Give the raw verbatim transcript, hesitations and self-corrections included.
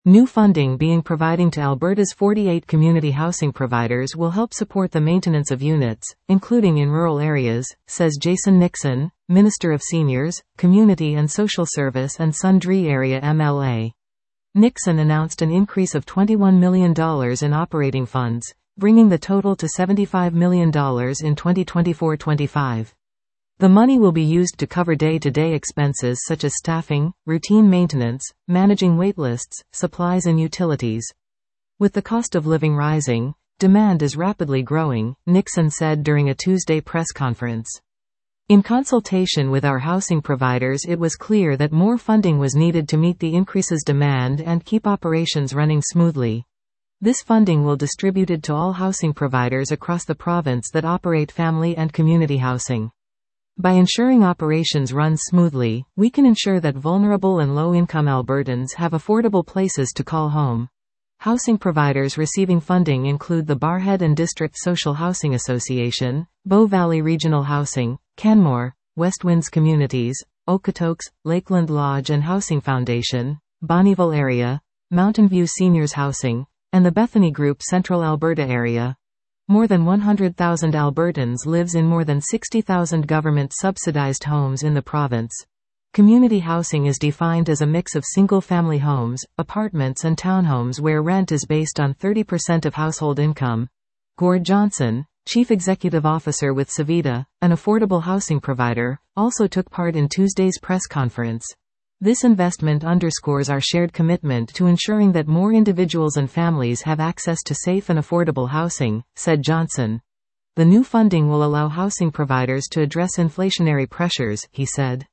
New funding being providing to Alberta's forty-eight community housing providers will help support the maintenance of units, including in rural areas, says Jason Nixon, Minister of Seniors, Community and Social Service and Sundre Area M L A. Nixon announced an increase of twenty-one million dollars in operating funds, bringing the total to seventy-five million dollars in twenty twenty-four twenty-five. The money will be used to cover day-to-day expenses such as staffing, routine maintenance, managing waitlists, supplies and utilities. With the cost of living rising, demand is rapidly growing, Nixon said during a Tuesday press conference. In consultation with our housing providers, it was clear that more funding was needed to meet the increases demand and keep operations running smoothly. This funding will be distributed to all housing providers across the province that operate family and community housing. By ensuring operations run smoothly, we can ensure that vulnerable and low-income Albertans have affordable places to call home. Housing providers receiving funding include the Barrhead and District Social Housing Association, Bow Valley Regional Housing, Canmore, West Winds Communities, Okotoks, Lakeland Lodge and Housing Foundation, Bonnyville Area, Mountain View Seniors Housing, and the Bethany Group Central Alberta Area. More than one hundred thousand Albertans lives in more than sixty thousand government-subsidized homes in the province. Community housing is defined as a mix of single-family homes, apartments and townhomes where rent is based on thirty percent of household income. Gord Johnson, Chief Executive Officer with Savita, an affordable housing provider, also took part in Tuesday's press conference. This investment underscores our shared commitment to ensuring that more individuals and families have access to safe and affordable housing, said Johnson. The new funding will allow housing providers to address inflationary pressures, he said.